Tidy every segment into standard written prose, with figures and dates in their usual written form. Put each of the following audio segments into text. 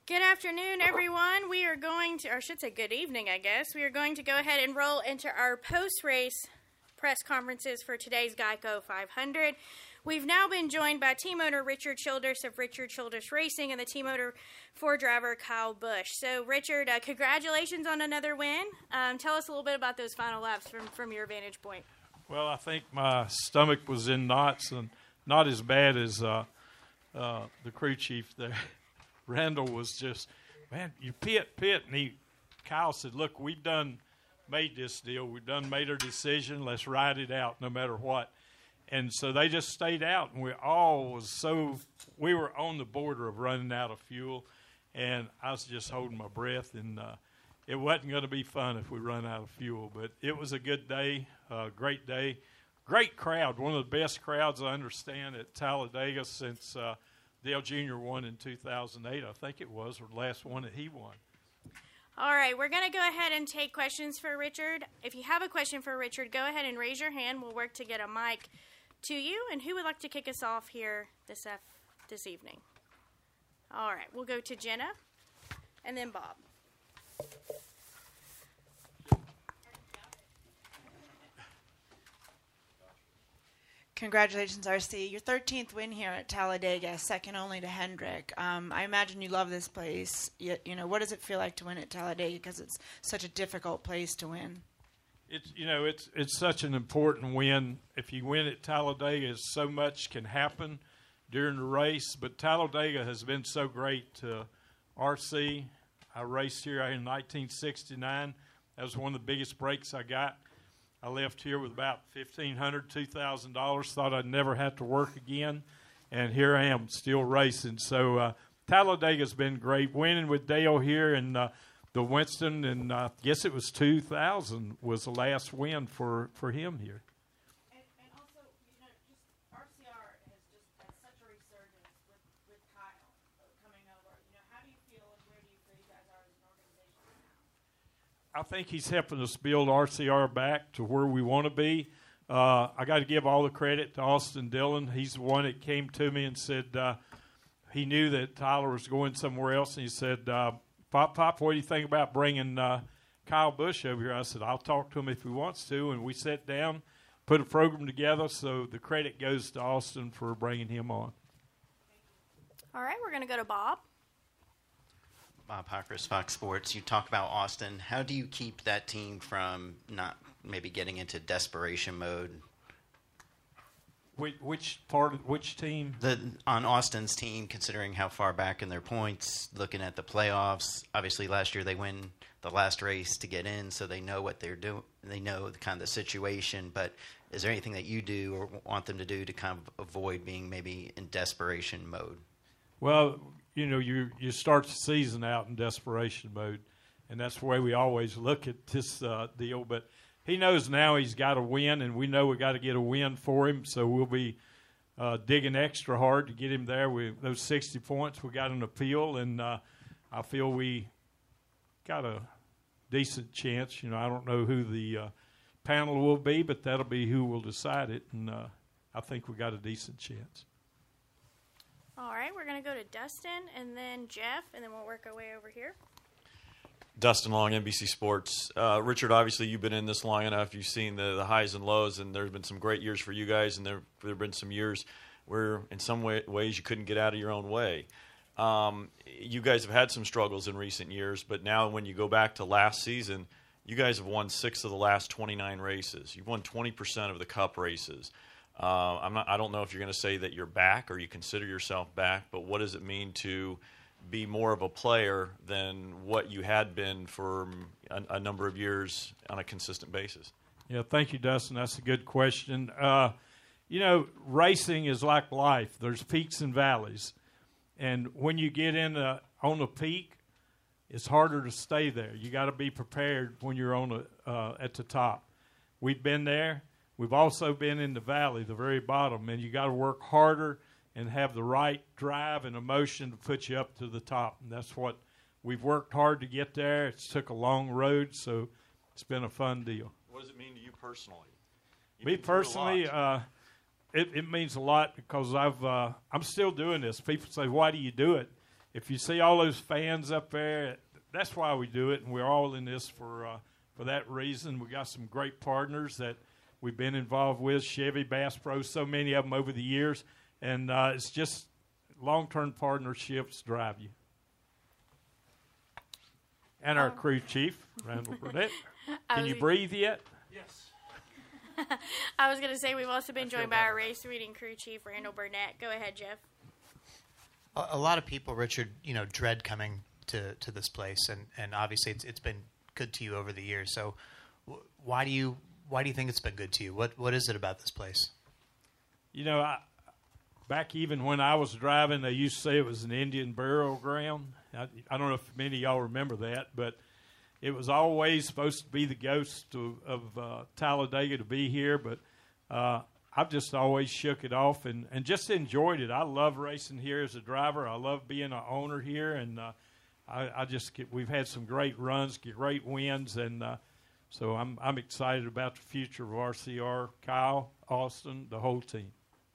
Good afternoon, everyone. We are going to, or I should say good evening, I guess. We are going to go ahead and roll into our post-race press conferences for today's Geico 500. We've now been joined by team owner Richard Childress of Richard Childress Racing and the team owner Ford driver Kyle Busch. So, Richard, congratulations on another win. Tell us a little bit about those final laps from your vantage point. Well, I think my stomach was in knots and not as bad as the crew chief there. Randall was just, man, you pit. And Kyle said, look, we've done made this deal. We've done made our decision. Let's ride it out no matter what. And so they just stayed out, and we were on the border of running out of fuel, and I was just holding my breath, and it wasn't going to be fun if we run out of fuel. But it was a good day, great day, great crowd, one of the best crowds I understand at Talladega since Dale Jr. won in 2008, I think it was, or the last one that he won. All right, we're going to go ahead and take questions for Richard. If you have a question for Richard, go ahead and raise your hand. We'll work to get a mic to you. And who would like to kick us off here this evening? All right, we'll go to Jenna and then Bob. Congratulations, RC. Your 13th win here at Talladega, second only to Hendrick. I imagine you love this place. What does it feel like to win at Talladega? Because it's such a difficult place to win. It's such an important win. If you win at Talladega, so much can happen during the race. But Talladega has been so great to RC. I raced here in 1969. That was one of the biggest breaks I got. I left here with about $1,500, $2,000, thought I'd never have to work again, and here I am still racing. So Talladega's been great. Winning with Dale here in the Winston, and I guess it was 2000 was the last win for him here. And also, just RCR has just had such a resurgence with Kyle coming over. How do you feel and where do you feel you guys are as an organization now? I think he's helping us build RCR back to where we want to be. I got to give all the credit to Austin Dillon. He's the one that came to me and said he knew that Tyler was going somewhere else, and he said, Pop, what do you think about bringing Kyle Busch over here? I said, I'll talk to him if he wants to, and we sat down, put a program together, so the credit goes to Austin for bringing him on. All right, we're going to go to Bob. Bob Hockers, Fox Sports. You talk about Austin. How do you keep that team from not maybe getting into desperation mode? Which team? On Austin's team, considering how far back in their points, looking at the playoffs. Obviously, last year they win the last race to get in, so they know what they're doing. They know the kind of situation. But is there anything that you do or want them to do to kind of avoid being maybe in desperation mode? Well, you start the season out in desperation mode, and that's the way we always look at this deal. But he knows now he's got to win, and we know we got to get a win for him, so we'll be digging extra hard to get him there. With those 60 points, we got an appeal, and I feel we got a decent chance. I don't know who the panel will be, but that'll be who will decide it, and I think we got a decent chance. All right, we're going to go to Dustin and then Jeff, and then we'll work our way over here. Dustin Long, NBC Sports. Richard, obviously you've been in this long enough. You've seen the highs and lows, and there's been some great years for you guys, and there have been some years where in some ways you couldn't get out of your own way. You guys have had some struggles in recent years, but now when you go back to last season, you guys have won 6 of the last 29 races. You've won 20% of the Cup races. I don't know if you're going to say that you're back or you consider yourself back, but what does it mean to be more of a player than what you had been for a number of years on a consistent basis? Yeah, thank you, Dustin. That's a good question. Racing is like life. There's peaks and valleys. And when you get on a peak, it's harder to stay there. You got to be prepared when you're at the top. We've been there. We've also been in the valley, the very bottom, and you got to work harder and have the right drive and emotion to put you up to the top. And that's what we've worked hard to get there. It's took a long road, so it's been a fun deal. What does it mean to you personally? Me personally, it means a lot because I'm still doing this. People say, why do you do it? if you see all those fans up there, that's why we do it, and we're all in this for that reason. We got some great partners that we've been involved with, Chevy, Bass Pro, so many of them over the years, and it's just long-term partnerships drive you. And our crew chief, Randall Burnett. Can you breathe yet? Yes. I was going to say we've also been joined by our race reading crew chief, Randall Burnett. Go ahead, Jeff. A lot of people, Richard, dread coming to this place, and obviously it's been good to you over the years. So why do you think it's been good to you? What is it about this place? Back even when I was driving, they used to say it was an Indian burial ground. I don't know if many of y'all remember that, but it was always supposed to be the ghost of Talladega to be here. But I've just always shook it off and just enjoyed it. I love racing here as a driver. I love being an owner here, and we've had some great runs, great wins, and so I'm excited about the future of RCR. Kyle, Austin, the whole team.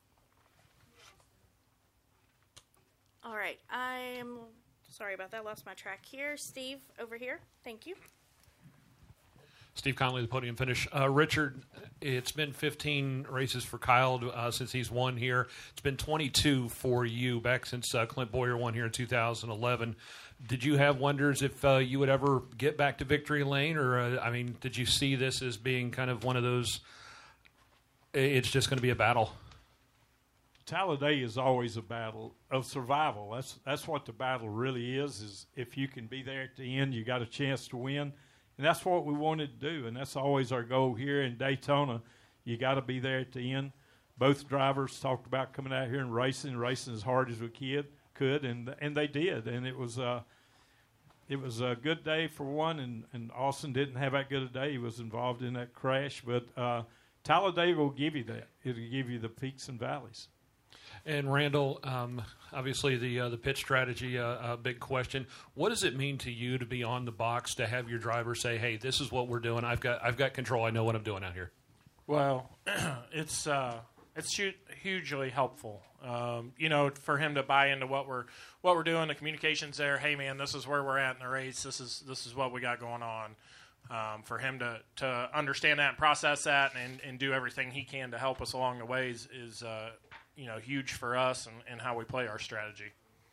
All right. I am sorry about that. Lost my track here. Steve, over here. Thank you. Steve Conley, the podium finish. Richard, it's been 15 races for Kyle since he's won here. It's been 22 for you back since Clint Boyer won here in 2011. Did you have wonders if you would ever get back to victory lane? Or, did you see this as being kind of one of those, it's just going to be a battle? Talladega is always a battle of survival. That's what the battle really is if you can be there at the end, you got a chance to win. And that's what we wanted to do, and that's always our goal here in Daytona. You got to be there at the end. Both drivers talked about coming out here and racing as hard as we could, and they did. And it was a good day for one, and Austin didn't have that good a day. He was involved in that crash. But Talladega will give you that. It'll give you the peaks and valleys. And Randall, obviously the pit strategy, a big question. What does it mean to you to be on the box, to have your driver say, "Hey, this is what we're doing. I've got control. I know what I'm doing out here." Well, it's hugely helpful. For him to buy into what we're doing, the communications there. Hey, man, this is where we're at in the race. This is what we got going on. For him to understand that and process that and do everything he can to help us along the way is huge for us and how we play our strategy.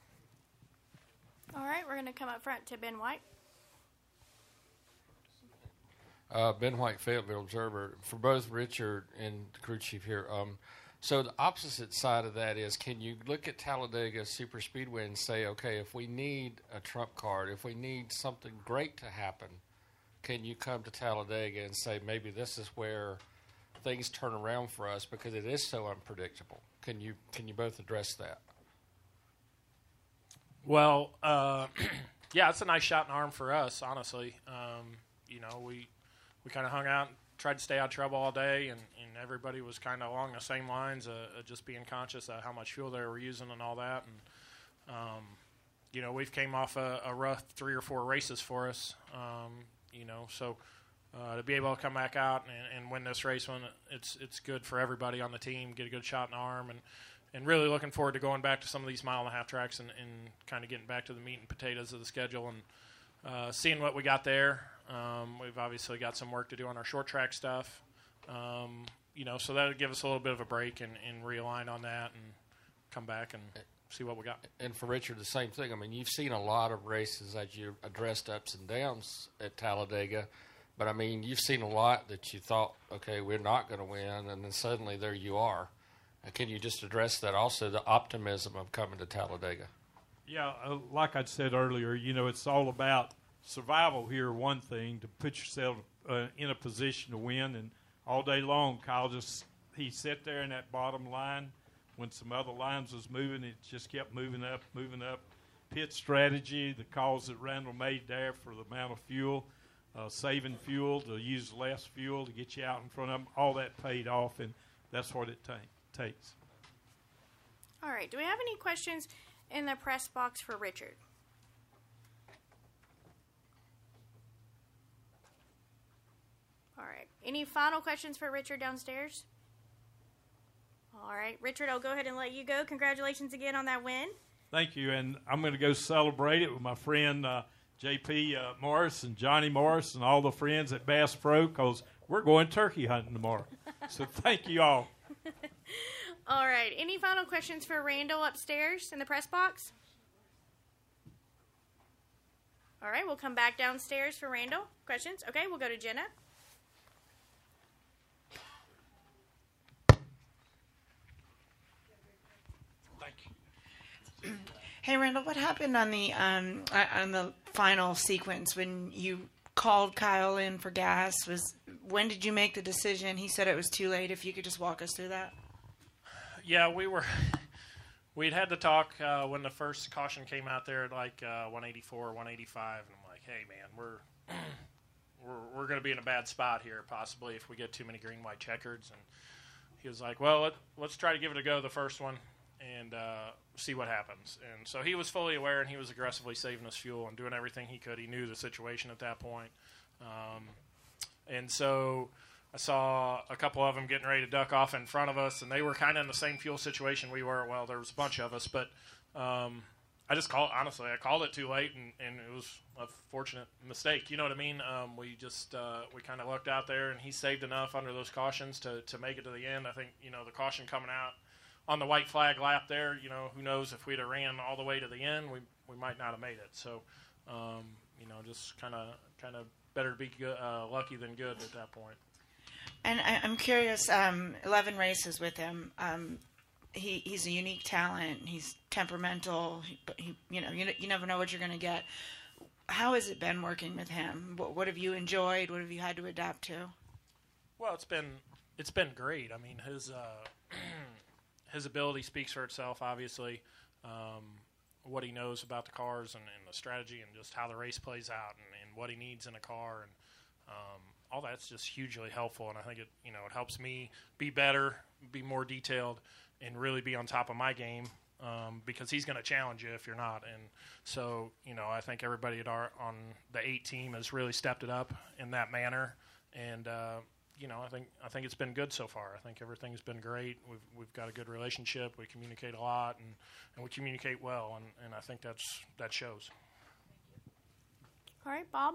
All right, we're going to come up front to Ben White. Ben White, Fayetteville Observer. For both Richard and the crew chief here, so the opposite side of that is, can you look at Talladega Super Speedway and say, okay, if we need a trump card, if we need something great to happen, can you come to Talladega and say, maybe this is where things turn around for us because it is so unpredictable? Can you both address that? Well, yeah, it's a nice shot in the arm for us, honestly. We kind of hung out and tried to stay out of trouble all day, and everybody was kind of along the same lines of just being conscious of how much fuel they were using and all that. And, we've came off a rough 3 or 4 races for us, so to be able to come back out and win this race when it's good for everybody on the team, get a good shot in the arm, and really looking forward to going back to some of these mile-and-a-half tracks and kind of getting back to the meat and potatoes of the schedule and seeing what we got there. We've obviously got some work to do on our short track stuff, so that would give us a little bit of a break and realign on that and come back and see what we got. And for Richard, the same thing. I mean, you've seen a lot of races as you addressed ups and downs at Talladega. But, I mean, you've seen a lot that you thought, okay, we're not going to win, and then suddenly there you are. Can you just address that also, the optimism of coming to Talladega? Yeah, like I said earlier, it's all about survival here, one thing, to put yourself in a position to win. And all day long, Kyle he sat there in that bottom line. When some other lines was moving, it just kept moving up. Pit strategy, the calls that Randall made there for the amount of fuel, saving fuel, to use less fuel to get you out in front of them, all that paid off, and that's what it takes. All right. Do we have any questions in the press box for Richard? All right. Any final questions for Richard downstairs? All right. Richard, I'll go ahead and let you go. Congratulations again on that win. Thank you, and I'm going to go celebrate it with my friend J.P. Morris and Johnny Morris and all the friends at Bass Pro because we're going turkey hunting tomorrow. So thank you all. All right. Any final questions for Randall upstairs in the press box? All right. We'll come back downstairs for Randall. Questions? Okay. We'll go to Jenna. Hey Randall, what happened on the final sequence when you called Kyle in for gas? When did you make the decision? He said it was too late. If you could just walk us through that. Yeah, we'd had to talk when the first caution came out there at like 184, 185, and I'm like, hey man, we're going to be in a bad spot here possibly if we get too many green white checkers. And he was like, well, let's try to give it a go the first one and see what happens. And so he was fully aware, and he was aggressively saving us fuel and doing everything he could. He knew the situation at that point. And so I saw a couple of them getting ready to duck off in front of us, and they were kind of in the same fuel situation we were. Well, there was a bunch of us, but I just called, honestly, I called it too late, and it was a fortunate mistake. You know what I mean? We kind of lucked out there, and he saved enough under those cautions to make it to the end. I think, the caution coming out on the white flag lap there, who knows if we'd have ran all the way to the end, we might not have made it. So, just kind of better to be lucky than good at that point. And I'm curious, 11 races with him. He's a unique talent. He's temperamental. But you never know what you're going to get. How has it been working with him? What have you enjoyed? What have you had to adapt to? Well, it's been great. I mean, his ability speaks for itself, obviously. What he knows about the cars and the strategy and just how the race plays out and what he needs in a car and all that's just hugely helpful. And I think it helps me be better, be more detailed, and really be on top of my game because he's going to challenge you if you're not. And so, I think everybody on the 8 team has really stepped it up in that manner. And I think it's been good so far. I think everything's been great. We've got a good relationship. We communicate a lot, and we communicate well, and I think that shows. All right, Bob.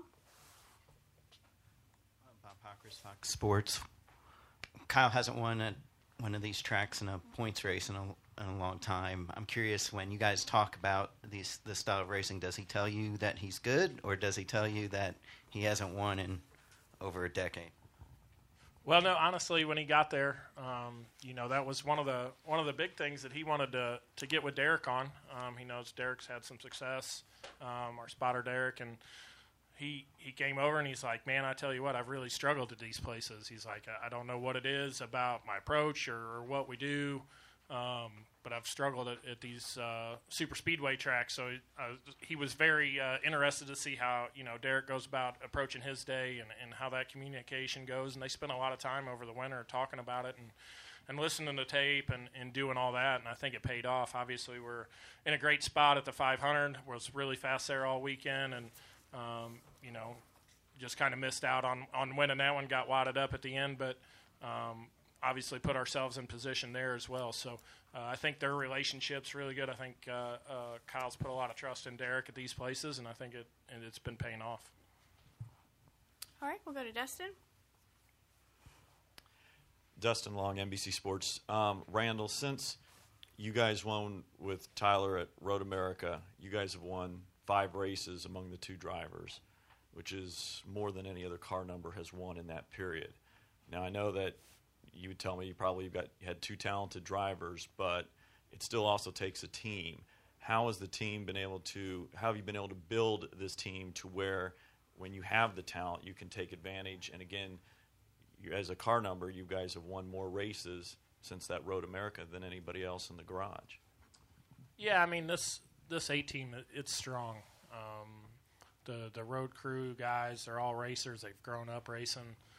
Bob Hockers, Fox Sports. Kyle hasn't won at one of these tracks in a points race in a long time. I'm curious, when you guys talk about this style of racing, does he tell you that he's good, or does he tell you that he hasn't won in over a decade? Well, no, honestly, when he got there, that was one of the big things that he wanted to get with Derek on. He knows Derek's had some success, our spotter Derek, and he came over and he's like, man, I tell you what, I've really struggled at these places. He's like, I don't know what it is about my approach or what we do, but I've struggled at these super speedway tracks. So he was very interested to see how Derek goes about approaching his day and how that communication goes. And they spent a lot of time over the winter talking about it and listening to tape and doing all that. And I think it paid off. Obviously, we're in a great spot at the 500. Was really fast there all weekend, and just kind of missed out on winning that one. Got wadded up at the end, but obviously put ourselves in position there as well. So I think their relationship's really good. I think Kyle's put a lot of trust in Derek at these places, and I think it's been paying off. All right, we'll go to Dustin. Dustin Long, NBC Sports. Randall, since you guys won with Tyler at Road America, you guys have won 5 races among the 2 drivers, which is more than any other car number has won in that period. Now, I know that you would tell me you had 2 talented drivers, but it still also takes a team. How have you been able to build this team to where when you have the talent, you can take advantage? And again, as a car number, you guys have won more races since that Road America than anybody else in the garage. Yeah, I mean, this 8 team, it's strong. The road crew guys, they're all racers. They've grown up racing.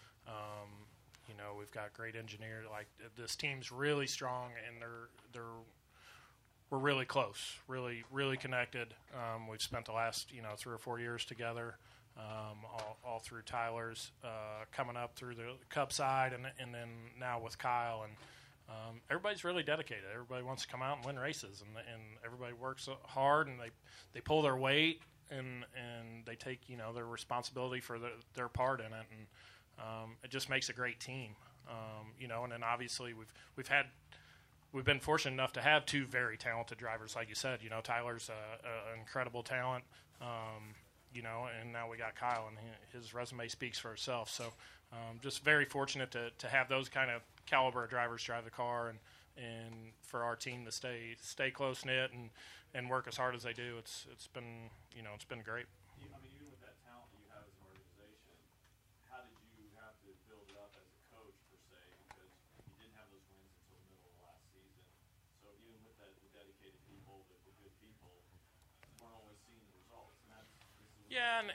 We've got great engineers. Like, this team's really strong, and we're really close, really, really connected. We've spent the last 3 or 4 years together, all through Tyler's, coming up through the Cup side, and then now with Kyle, and everybody's really dedicated. Everybody wants to come out and win races, and everybody works hard, and they pull their weight, and they take their responsibility for their part in it, and it just makes a great team. And then obviously we've been fortunate enough to have two very talented drivers, like you said. Tyler's an incredible talent, and now we got Kyle, and his resume speaks for itself. So just very fortunate to have those kind of caliber of drivers drive the car, and for our team to stay close knit and work as hard as they do. It's been it's been great. I mean, even with that talent that you have as an organization, how did you have to build it up as a coach per se? Because you didn't have those wins until the middle of last season. So even with the dedicated people, the good people, you weren't always seeing the results. And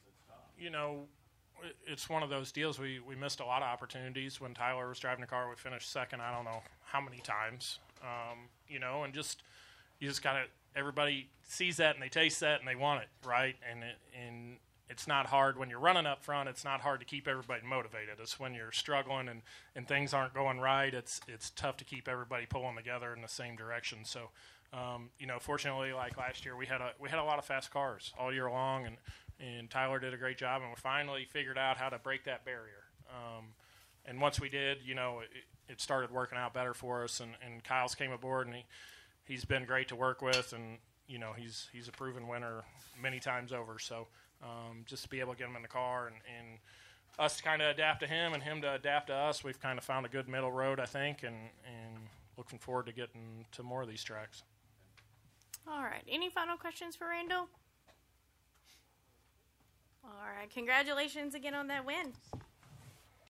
it's one of those deals. We missed a lot of opportunities when Tyler was driving the car. We finished second, I don't know how many times, and you just got to, everybody sees that and they taste that and they want it, right? And it's not hard when you're running up front. It's not hard to keep everybody motivated. It's when you're struggling and things aren't going right. It's tough to keep everybody pulling together in the same direction. So, fortunately, like last year, we had a lot of fast cars all year long, and Tyler did a great job, and we finally figured out how to break that barrier. And once we did, it started working out better for us, and Kyle's came aboard, and he's been great to work with, and he's a proven winner many times over. So just to be able to get him in the car and us to kind of adapt to him and him to adapt to us, we've kind of found a good middle road, I think, and looking forward to getting to more of these tracks. All right. Any final questions for Randall? All right. Congratulations again on that win.